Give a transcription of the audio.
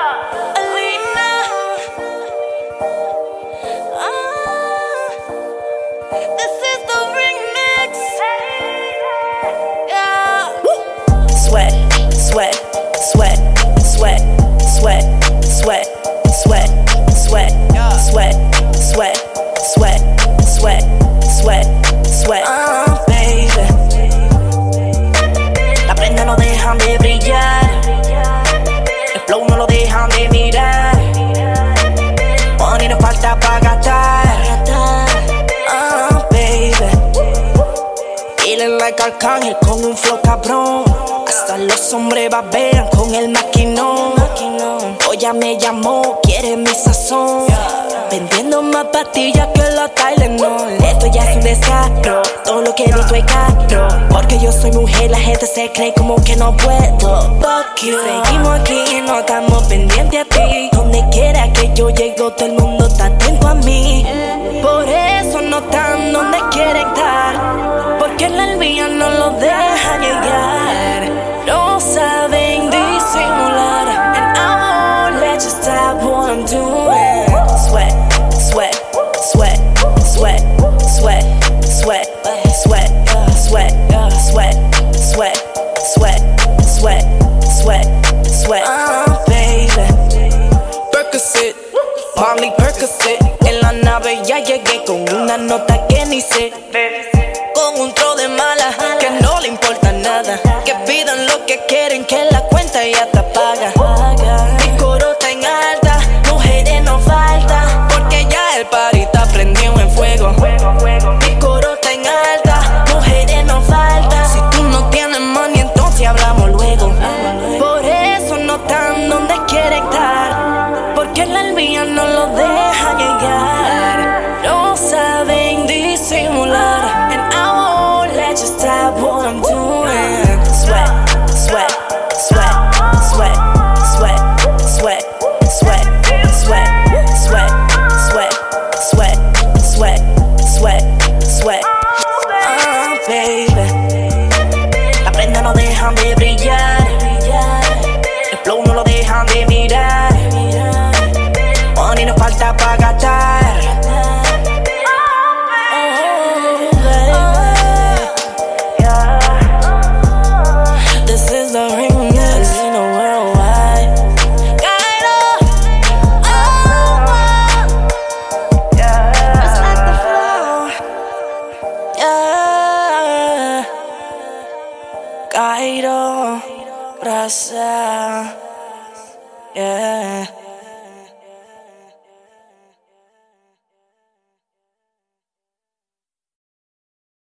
Alina. This is the remix. Yeah. Sweat, sweat, sweat, sweat, sweat, sweat, sweat, sweat, sweat, sweat, sweat, sweat, sweat, sweat. Baby, las prendas no dejan de brillar, el flow no lo dejan de mirar. Money no falta para gastar. Baby, feeling like Arcángel con un flow cabrón. Hasta los hombres babean con el maquinón. Hoy ya me llamó, quiere mi sazón. Vendiendo más pastillas que la Tylenol. Esto ya es un desastre, todo lo que he visto es caro. Porque yo soy mujer, la gente se cree como que no puedo. Fuck you. Seguimos aquí, no estamos pendientes a ti. Donde quiera que yo llego, todo el mundo está atento a mí. Por eso no están donde quieren estar, porque la envidia no lo deja llegar. No saben disimular, and I won't let you stop what I'm doing. Sweat, sweat, sweat, sweat, sweat, sweat, sweat, sweat, sweat, sweat, sweat, sweat, sweat, sweat. Baby, Percocet, Molly Percocet. En la nave ya llegué con una nota que ni sé, con un tro de mala que no le importa nada. Que pidan lo que quieren, que la cuenta ya está paga. Mi coro está en alta, mujeres no falta, porque ya el party está prendido en fuego. Mi coro está en alta, mujeres no falta. Si tú no tienes money, entonces hablamos luego. Por eso no están donde quieren estar, porque la envidia no lo deja llegar. No saben disimular, and I won't let you stop what I'm doing. Sweat, sweat, sweat, sweat, sweat, sweat, sweat, sweat, sweat, sweat, sweat, sweat, sweat, sweat. Baby, las prendas no dejan de brillar, el flow no lo dejan de mirar. Money no falta para gastar. This is the remix, you know, worldwide. Just like the flow. Yeah. Cairo, Raza. Yeah.